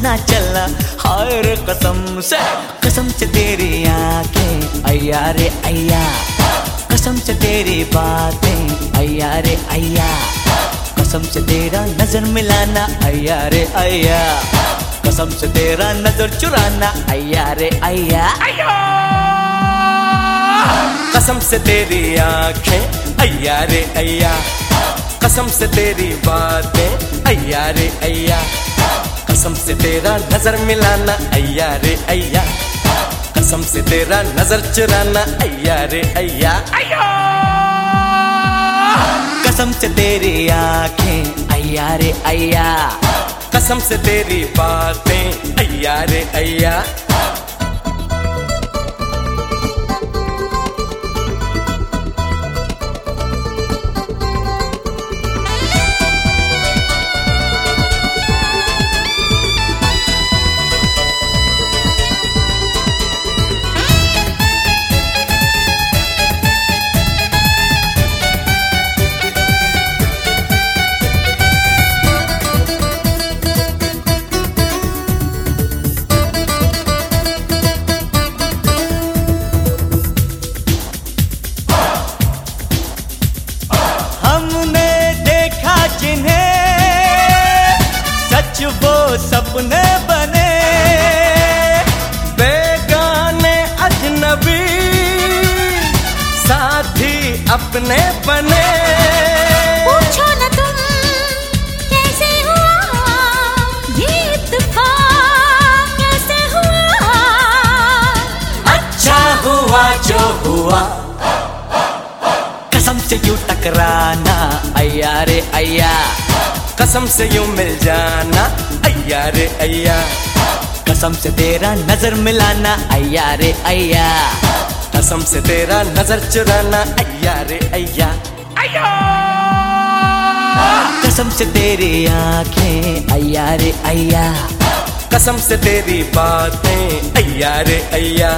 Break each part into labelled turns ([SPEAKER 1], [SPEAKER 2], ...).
[SPEAKER 1] हंसना चलना, हाय रे कसम से तेरी आंखें अय्या रे अय्या, कसम से तेरी बातें अय्या रे अय्या, कसम से तेरा नजर मिलाना अय्या रे अय्या, कसम से तेरा नजर चुराना अय्या रे अय्या।
[SPEAKER 2] कसम से तेरी आंखें अय्या रे अय्या, कसम से तेरी बातें अय्या रे अय्या, कसम से तेरा नजर मिलाना अय्या रे अय्या, कसम से तेरा नजर चुराना अय्या रे अय्या।
[SPEAKER 1] कसम से तेरी आंखें अय्या रे अय्या,
[SPEAKER 2] कसम से तेरी बातें अय्या रे अय्या।
[SPEAKER 1] हमने देखा जिन्हें सच वो सपने बने,
[SPEAKER 2] बेगाने अजनबी साथी अपने बने।
[SPEAKER 3] पूछो न तुम कैसे हुआ ये इत्तेफाक, कैसे हुआ?
[SPEAKER 1] अच्छा हुआ जो हुआ, कसम से यूं टकराना अय्या रे अय्या,
[SPEAKER 2] कसम से यूं मिल जाना अय्या रे अय्या,
[SPEAKER 1] कसम से तेरा नजर मिलाना अय्या रे अय्या,
[SPEAKER 2] कसम से तेरा नजर चुराना अय्या रे अय्या।
[SPEAKER 1] कसम से तेरी आंखें अय्या रे अय्या,
[SPEAKER 2] कसम से तेरी बातें अय्या रे अय्या।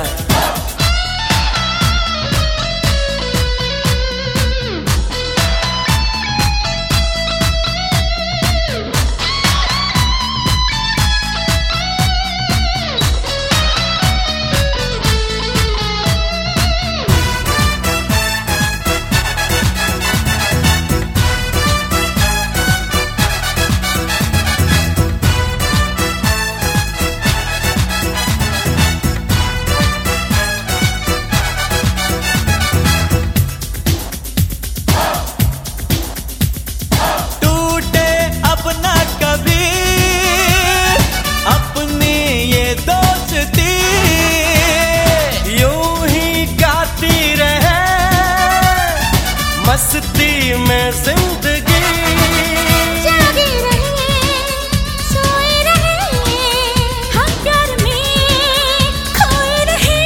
[SPEAKER 2] मस्ती में जिंदगी
[SPEAKER 3] जागे रहे, सोए रहे, हम प्यार में खोए रहे।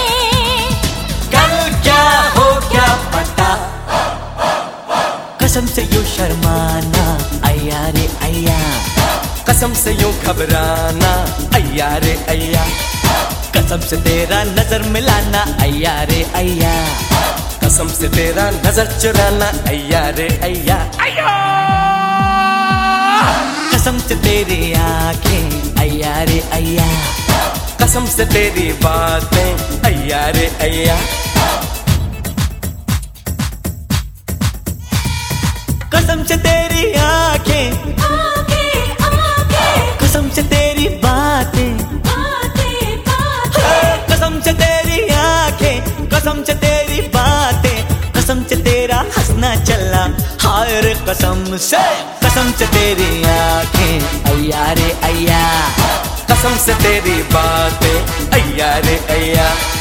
[SPEAKER 1] कल क्या हो क्या पता, कसम से यूं शर्माना अय्या रे अय्या,
[SPEAKER 2] कसम से यूं घबराना अय्या रे अय्या,
[SPEAKER 1] कसम से तेरा नजर मिलाना अय्या रे अय्या,
[SPEAKER 2] कसम से तेरा नजर चुराना अय्या रे अय्या।
[SPEAKER 1] कसम से तेरी आंखें अय्या रे अय्या,
[SPEAKER 2] कसम से तेरी बातें अय्या रे अय्या।
[SPEAKER 1] कसम से तेरी आंखें, कसम से तेरी बातें, कसम से तेरी आंखें, कसम से तेरी बातें, कसम से तेरा हंसना चलना, हाय रे कसम से तेरी आंखें अय्या रे अय्या,
[SPEAKER 2] कसम से तेरी बातें अय्या रे अय्या।